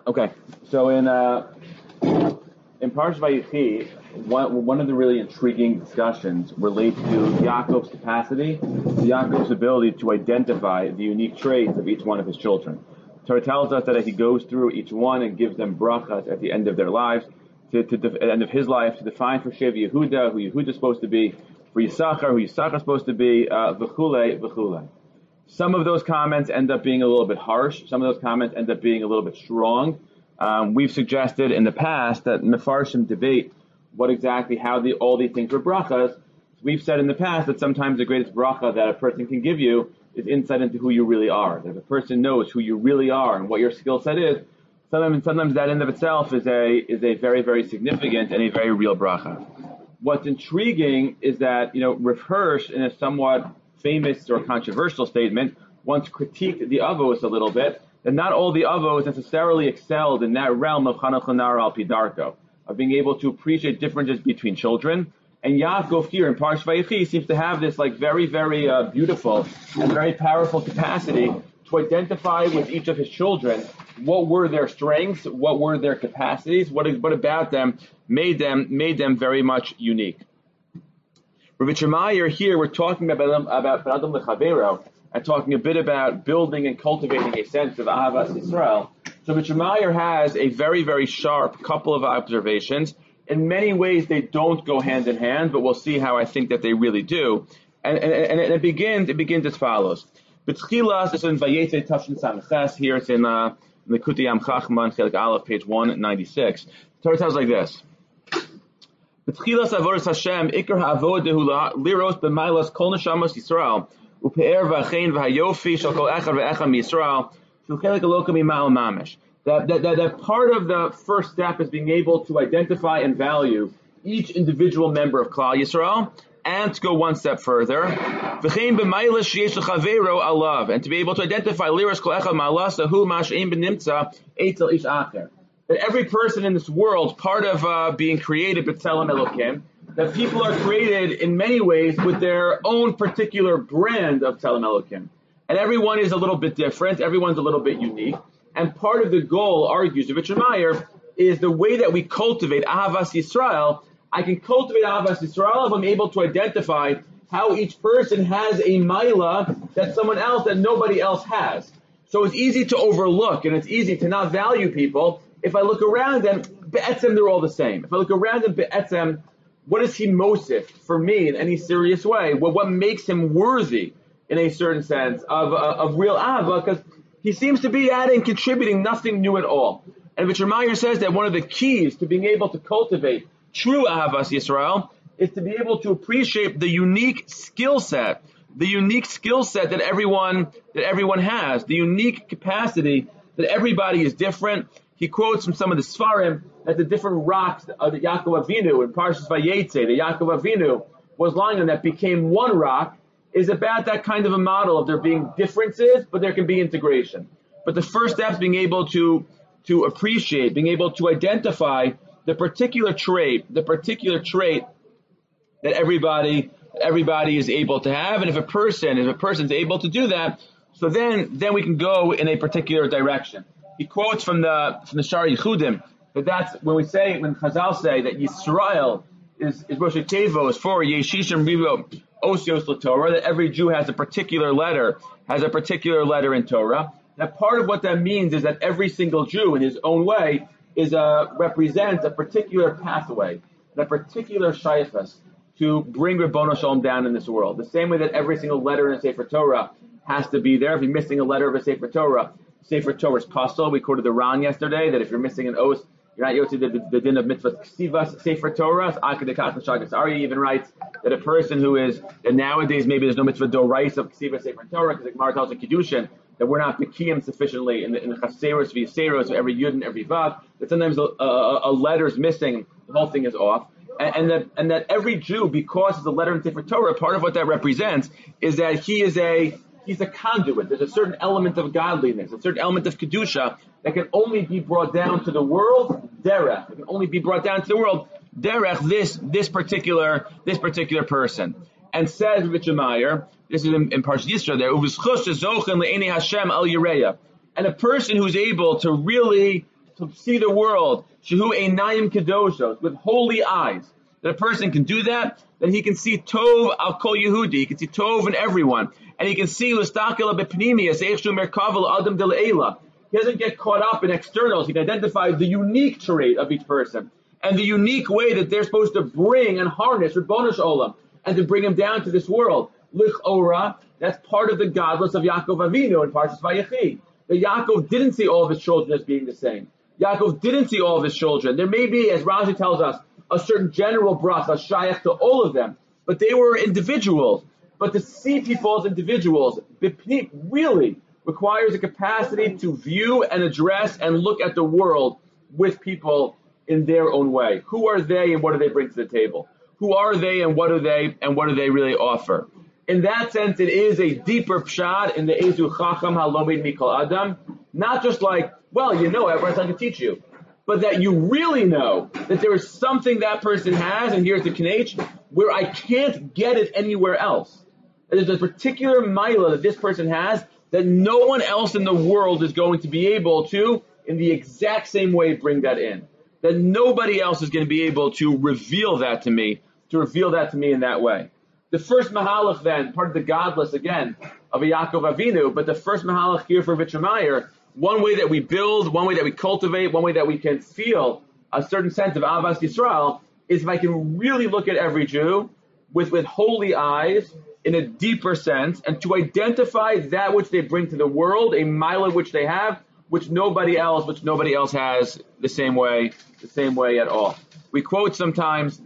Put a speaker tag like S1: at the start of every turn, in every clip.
S1: Okay, so in Parsh Vayechi, one of the really intriguing discussions relates to Yaakov's capacity, Yaakov's ability to identify the unique traits of each one of his children. Torah tells us that as he goes through each one and gives them brachas at the end of their lives, at the end of his life, to define for Shev Yehuda who Yehuda is supposed to be, for Yisachar who Yisachar is supposed to be, v'chulei, v'chulei. Some of those comments end up being a little bit harsh. Some of those comments end up being a little bit strong. We've suggested in the past that Mefarshim debate how all these things were brachas. We've said in the past that sometimes the greatest bracha that a person can give you is insight into who you really are. That if a person knows who you really are and what your skill set is, sometimes that in of itself is a very, very significant and a very real bracha. What's intriguing is that, Rav Hirsch, in a somewhat famous or controversial statement, once critiqued the Avos a little bit, that not all the Avos necessarily excelled in that realm of Chanach L'Nar al Pidarko, of being able to appreciate differences between children. And Yaakov here in Parsh Vayechi seems to have this very, very beautiful and very powerful capacity to identify with each of his children what were their strengths, what were their capacities, what about them made them very much unique. Rabbi Meyer here, we're talking about Adam Lechavero and talking a bit about building and cultivating a sense of Ahavas Yisrael. So Rabbi Meyer has a very, very sharp couple of observations. In many ways, they don't go hand in hand, but we'll see how I think that they really do. And it begins as follows. B'tchilas, this is in Vayetze Tafshin Samches. Here it's in the Likutei Am Chachma, Chelik Aleph, page 196. The Torah tells like this. B'tchilas avodas Hashem, ikar ha'avodah liros b'mailas kol neshamos Yisrael, upe'er v'achein v'hayofi shel kol echad v'echad miYisrael, shel chelik Elokim ima'al mamish. That part of the first step is being able to identify and value each individual member of Klal Yisrael, and to go one step further, and to be able to identify that every person in this world, part of being created b'tzelem Elokim, that people are created in many ways with their own particular brand of tzelem Elokim, and everyone is a little bit different, everyone's a little bit unique. And part of the goal, argues Rabbi Meyer, is the way that we cultivate Ahavas Yisrael. I can cultivate Ahavas Yisrael if I'm able to identify how each person has a maila that someone else, that nobody else has. So it's easy to overlook and it's easy to not value people. If I look around them, be'etzem, they're all the same. If I look around them, be'etzem, what is he mosif for me in any serious way? Well, what makes him worthy in a certain sense of real Ahava? Because he seems to be adding, contributing nothing new at all. And Rabbi Meyer says that one of the keys to being able to cultivate true Ahavas Yisrael is to be able to appreciate the unique skill set that everyone has, the unique capacity that everybody is different. He quotes from some of the Sfarim that the different rocks of the Yaakov Avinu in Parshas Vayetze, the Yaakov Avinu was lying on that became one rock, is about that kind of a model of there being differences, but there can be integration. But the first step is being able to appreciate, being able to identify the particular trait that everybody is able to have. And if a person's able to do that, so then we can go in a particular direction. He quotes from the Shar Yechudim that that's when Chazal say that Yisrael is Rosh Tevos for Yeshishim Rivo Osios LaTorah, that every Jew has a particular letter in Torah. That part of what that means is that every single Jew in his own way represents a particular pathway, a particular shaykhus to bring Ribbono Shalom down in this world. The same way that every single letter in a Sefer Torah has to be there. If you're missing a letter of a Sefer Torah is pasul. We quoted the Ran yesterday that if you're missing an os, you're not yotzi the din of mitzvah ksivas Sefer Torah. Akadekat Shagas Arya even writes that a person who is, and nowadays maybe there's no mitzvah dorais of ksivas Sefer Torah because the Gemara tells in Kiddushin that we're not bekiyim sufficiently in the chaseros v'yaseros of every yud and every vav, that sometimes a letter is missing, the whole thing is off. And that every Jew, because it's a letter in Sefer Torah, part of what that represents is that he's a conduit. There's a certain element of godliness, a certain element of kedusha that can only be brought down to the world. Derech, it can only be brought down to the world. Derech, this particular person. And says Rabbi Meyer, this is in Parshas Yisro there, Uv'zchus zochen le'enei Hashem al yireya. And a person who's able to really to see the world, shehu einayim kedoshos, with holy eyes, that a person can do that, then he can see Tov al kol Yehudi, he can see Tov in everyone, and he can see L'stakel b'pnimius, eichshu merkav adam del'ela. He doesn't get caught up in externals, he can identify the unique trait of each person, and the unique way that they're supposed to bring and harness Ribono Shel Olam, and to bring him down to this world. Lich ora, that's part of the godless of Yaakov Avinu in Parshas Vayechi. That Yaakov didn't see all of his children as being the same. Yaakov didn't see all of his children. There may be, as Rashi tells us, a certain general bracha shayach to all of them, but they were individuals. But to see people as individuals really requires a capacity to view and address and look at the world with people in their own way. Who are they and what do they bring to the table? Who are they and what do they really offer? In that sense, it is a deeper pshat in the Ezu Chacham Halomid Mikol Adam. Not just like, well, you know, everyone's trying to teach you, but that you really know that there is something that person has, and here's the knech, where I can't get it anywhere else. There's a particular milah that this person has that no one else in the world is going to be able to, in the exact same way, bring that in. That nobody else is going to be able to reveal that to me in that way. The first mahalach then, part of the godless again, of a Yaakov Avinu, but the first mahalach here for Vichamayer, one way that we build, one way that we cultivate, one way that we can feel a certain sense of Avas Yisrael is if I can really look at every Jew with holy eyes in a deeper sense, and to identify that which they bring to the world, a milah which they have, which nobody else has the same way at all. We quote sometimes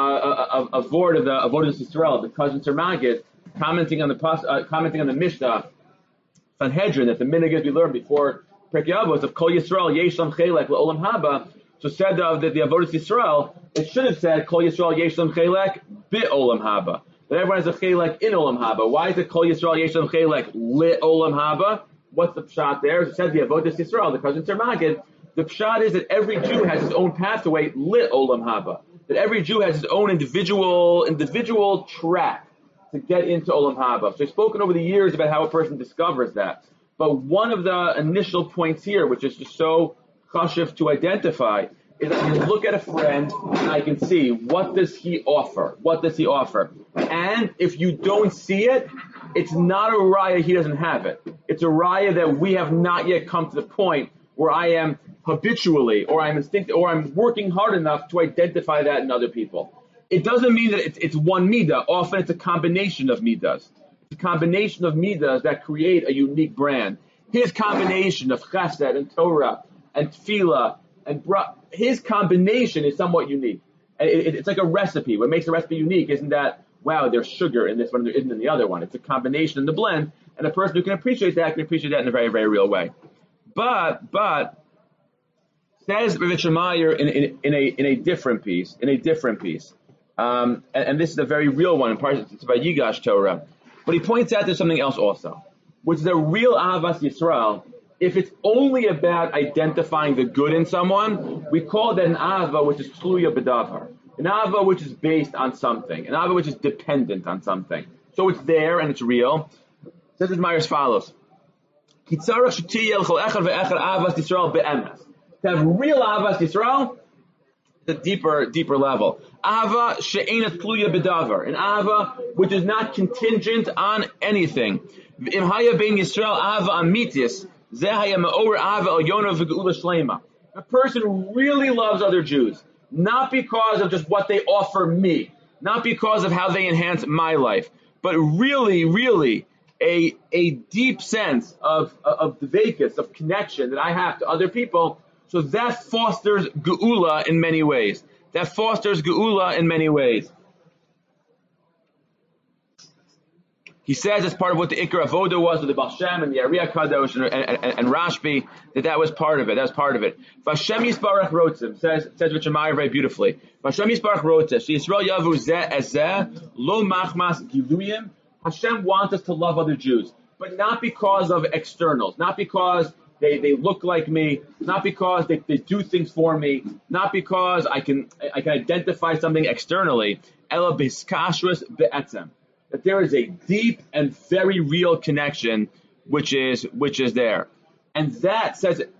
S1: a word of the Yisrael, the cousin Sir Magid, commenting on the Mishnah Sanhedrin, that the minhag we learned before Pirkei Avos of Kol Yisrael Yesh Lam Chelek LeOlam Haba. So said of the Avodas Yisrael, it should have said Kol Yisrael Yesh Lam Chelek BeOlam Haba. That everyone has a chelek in Olam Haba. Why is it Kol Yisrael Yesh Lam Chelek LeOlam Haba? What's the pshat there? As it said the Avodas Yisrael, the cousin Sir Magid, the pshat is that every Jew has his own pathway LeOlam Haba. That every Jew has his own individual track to get into Olam Haba. So we've spoken over the years about how a person discovers that. But one of the initial points here, which is just so chashiv to identify, is that you look at a friend and I can see, what does he offer? What does he offer? And if you don't see it, it's not a raya he doesn't have it. It's a raya that we have not yet come to the point where I am habitually, or I'm instinctive, or I'm working hard enough to identify that in other people. It doesn't mean that it's one midah. Often it's a combination of midas. It's a combination of midas that create a unique brand. His combination of chesed and Torah and tefillah and his combination is somewhat unique. And it's like a recipe. What makes a recipe unique isn't that, wow, there's sugar in this one and there isn't in the other one. It's a combination in the blend, and a person who can appreciate that in a very, very real way. But says Rav Shemayr in a different piece, and this is a very real one in Parshas Vayigash Torah. But he points out there's something else also, which is a real Ahavas Yisrael. If it's only about identifying the good in someone, we call that an Ahava which is Tluya B'davar, an Ahava which is based on something, an Ahava which is dependent on something. So it's there and it's real. Says Rav Shemayr as follows: Kitzarach shetiyeh l'chol echad ve'echad Ahavas Yisrael be'emes. To have real Ahavas Yisrael, the deeper level. Ahava she'ena tluya b'davar, an Ahava which is not contingent on anything. Im haya bein Yisrael Ahava amitis, zeh haya me'or Ahava el yona v'geula shleima. A person really loves other Jews, not because of just what they offer me, not because of how they enhance my life, but really a deep sense of dveikus, of connection that I have to other people. So that fosters geula in many ways. He says as part of what the Ikar Avoda was with the Baal Shem and the Ariya Kadosh and Rashbi, that was part of it. Vashem Yisbarach Rotzim, says Rav Shemayr very beautifully. Vashem Yisbarach Rotzim, Yisrael Yavu Zeh Ezeh, Lo Machmas Giluyim. Hashem wants us to love other Jews, but not because of externals, not because they look like me, not because they do things for me, not because I can identify something externally. Ela biskashrus be'etzem. That there is a deep and very real connection which is there. And that says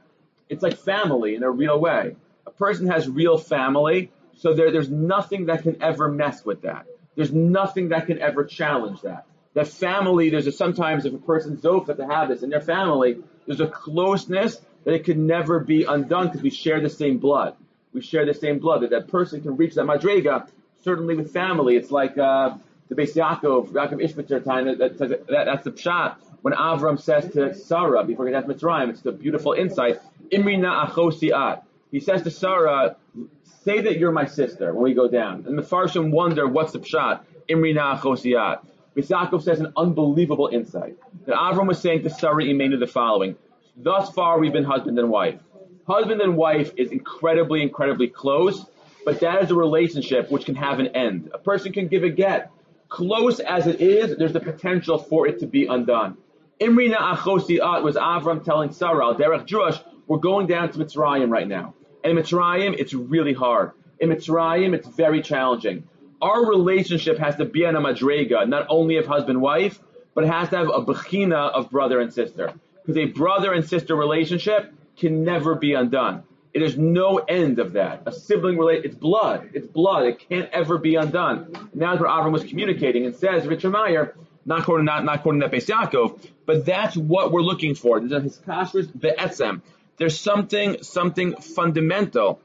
S1: It's like family in a real way. A person has real family, so there's nothing that can ever mess with that. There's nothing that can ever challenge that. That family, sometimes if a person's zofa to have this in their family, there's a closeness that it could never be undone because we share the same blood. We share the same blood. That person can reach that madrega, certainly with family. It's like the Beis Yaakov Ishmael time. That's the pshat. When Avram says to Sarah, before he gets Mitzrayim, it's the beautiful insight. Imrina achosiat. He says to Sarah, say that you're my sister when we go down. And the Mefarshim wonder, what's the pshat? Imrina achosiat. Beis Yaakov says an unbelievable insight. That Avram was saying to Sarah Imenu the following. Thus far, we've been husband and wife. Husband and wife is incredibly, incredibly close, but that is a relationship which can have an end. A person can give a get. Close as it is, there's the potential for it to be undone. Imrina achosiat was Avram telling Sarah, Derech Jewish, we're going down to Mitzrayim right now. And in Mitzrayim, it's really hard. In Mitzrayim, it's very challenging. Our relationship has to be on a madrega, not only of husband-wife, but it has to have a bechina of brother and sister. Because a brother and sister relationship can never be undone. There's no end of that. A sibling relationship, it's blood. It's blood. It can't ever be undone. And that's what Avram was communicating and says, Richard Meyer, not quoting that Beis Yaakov, but that's what we're looking for. There's his kashrus be'etzem. There's something fundamental.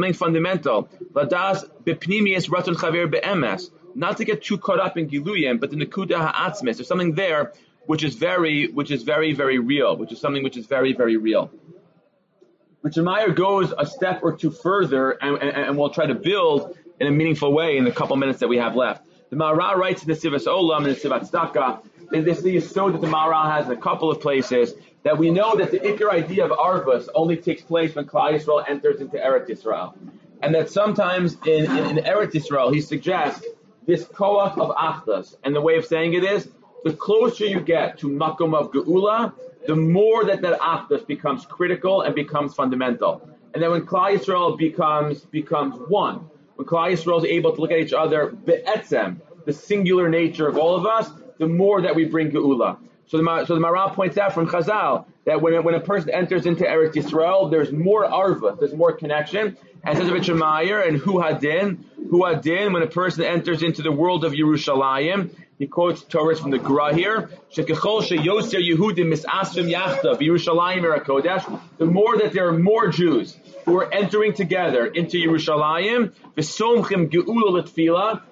S1: Ladas bepnimius ratzon chaver be'emes. Not to get too caught up in giluyim, but the nekuda ha'atzmis. There's something there which is very, very real. Which is something which is very, very real. Richard Meyer goes a step or two further, and we'll try to build in a meaningful way in the couple minutes that we have left. The Maharal writes in the Sivas Olam and the Sivat Tzedakah, this is the yesod that the Maharal has in a couple of places, that we know that the Iker idea of Arvus only takes place when Klal Yisrael enters into Eretz Yisrael. And that sometimes in Eretz Yisrael, he suggests this koach of Achdus. And the way of saying it is, the closer you get to Makom of Geula, the more that Achdus becomes critical and becomes fundamental. And then when Klal Yisrael becomes one, when Klal Yisrael is able to look at each other, be'etzem, the singular nature of all of us, the more that we bring Geula. So the Maharal points out from Chazal that when a person enters into Eretz Yisrael, there's more arva, there's more connection. And says Richard Meyer and Hu Hadin, when a person enters into the world of Yerushalayim, he quotes Torah from the Gra here. Shekechol sheyoser Yehudim misasrim yachtav Yerushalayim erakodesh. The more that there are more Jews who are entering together into Yerushalayim, v'somchim geula l'tfila,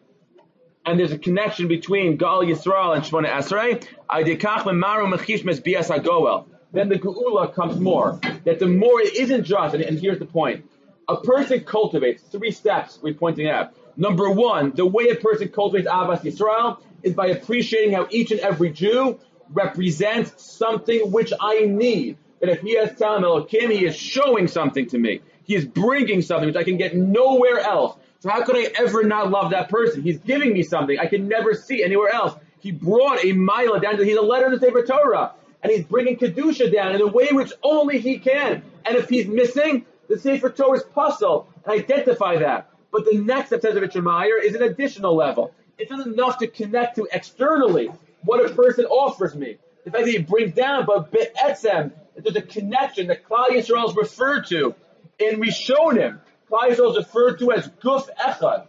S1: and there's a connection between Gal Yisrael and Shmona Esrei. Aydekach memaru mechish mes bias hagoel. Then the geula comes more. That the more it isn't just, and here's the point. A person cultivates 3 steps we're pointing out. Number 1, the way a person cultivates Ahavas Yisrael is by appreciating how each and every Jew represents something which I need. That if he has Tzelem Elokim, he is showing something to me. He is bringing something which I can get nowhere else. So how could I ever not love that person? He's giving me something I can never see anywhere else. He brought a Mila down. He's a letter to the Sefer Torah. And he's bringing Kedusha down in a way which only he can. And if he's missing, the Sefer Torah is puzzle and identify that. But the next step, says Richard Meyer, is an additional level. It's not enough to connect to externally what a person offers me. The fact that he brings down, but be'etzem, that there's a connection that Klal Yisrael is referred to in Rishonim. Klal Yisrael is referred to as Guf Echad.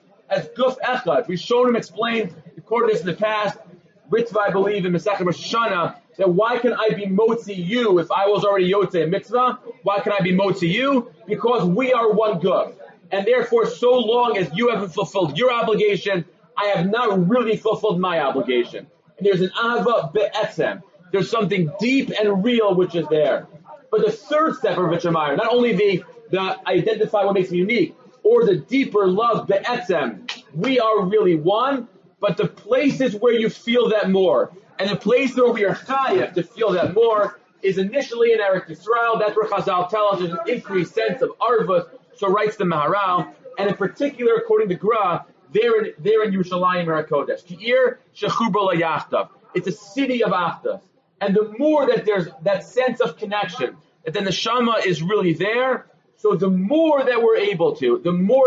S1: Rishonim explained, we quoted this in the past, Ritva, I believe, in Masechet Rosh Hashanah, that why can I be motzi you if I was already yotzei a mitzvah? Why can I be motzi you? Because we are one guf. And therefore, so long as you haven't fulfilled your obligation, I have not really fulfilled my obligation. And there's an ahava be'etzem. There's something deep and real which is there. But the third step of Richard Meyer, not only the identify what makes me unique, or the deeper love be'etzem, we are really one, but the places where you feel that more, and the place where we are chayav to feel that more, is initially in Eretz Yisrael. That's where Chazal tell us there's an increased sense of arvus. So writes the Maharal, and in particular, according to Gra, they're in Yerushalayim HaKodesh. Ki'ir shechubar la'yachtav. It's a city of Achdus. And the more that there's that sense of connection, that the neshama is really there, so the more that we're able to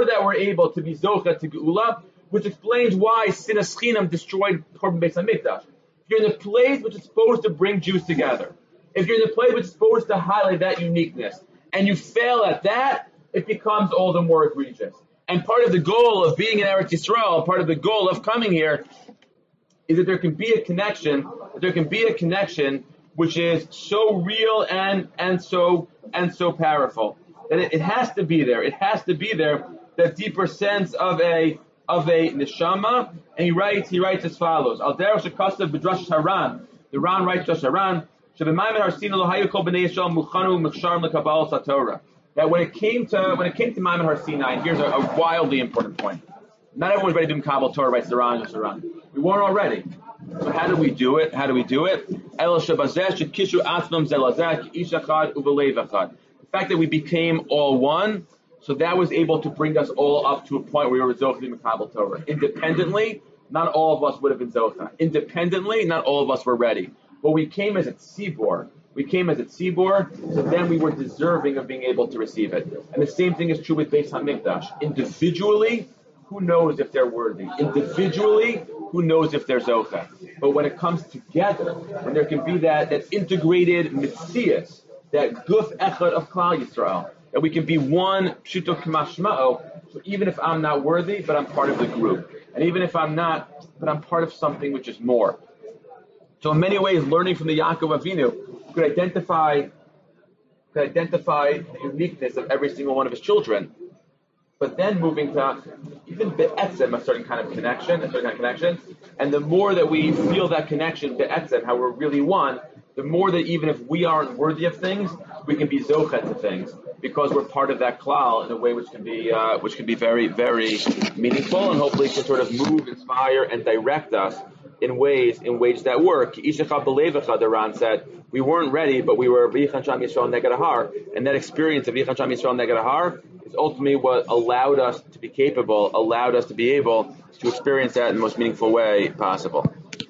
S1: be zocha to Geula, which explains why Sinas Chinam destroyed Korban Beis HaMikdash. If you're in the place which is supposed to bring Jews together, if you're in the place which is supposed to highlight that uniqueness, and you fail at that, it becomes all the more egregious. And part of the goal of being in Eretz Yisrael, part of the goal of coming here, is that there can be a connection, which is so real and so powerful. That it has to be there. It has to be there, that deeper sense of a neshama. And he writes as follows: Al derech shekasav b'drash Haran. The Ran writes Drash Haran, Shebemayim Harsina lo hayu kol bnei Yisrael muchanu mechsharim lekabbalas haTorah. That when it came to Maimon Har Sinai, and here's a wildly important point. Not everyone's ready to do Kabbalah Torah, writes the Ran. We weren't already. So how do we do it? El shebazeh shekishu atzmam zelazeh ish echad uvelev echad. The fact that we became all one, so that was able to bring us all up to a point where we were zochah in Kabbalah Torah. Independently, not all of us would have been zochah. Independently, not all of us were ready. But we came as a tzibor. So then we were deserving of being able to receive it. And the same thing is true with Beis HaMikdash. Individually, who knows if they're worthy? Individually, who knows if they're zochah? But when it comes together, when there can be that integrated mitzias, that guf echad of Klal Yisrael, that we can be one pshuto k'mashma'o. So even if I'm not worthy, but I'm part of the group, and even if I'm not, but I'm part of something which is more. So in many ways, learning from the Yaakov Avinu, could identify the uniqueness of every single one of his children, but then moving to even be'etzem, a certain kind of connection, and the more that we feel that connection, be'etzem, how we're really one, the more that even if we aren't worthy of things, we can be zochet to things, because we're part of that klal in a way which can be very, very meaningful, and hopefully can sort of move, inspire, and direct us in ways that work. Ishachav b'levacha, the Ran said, we weren't ready, but we were v'yichan sham Yisrael neged Har, and that experience of v'yichan sham Yisrael neged Har is ultimately what allowed us to be able to experience that in the most meaningful way possible.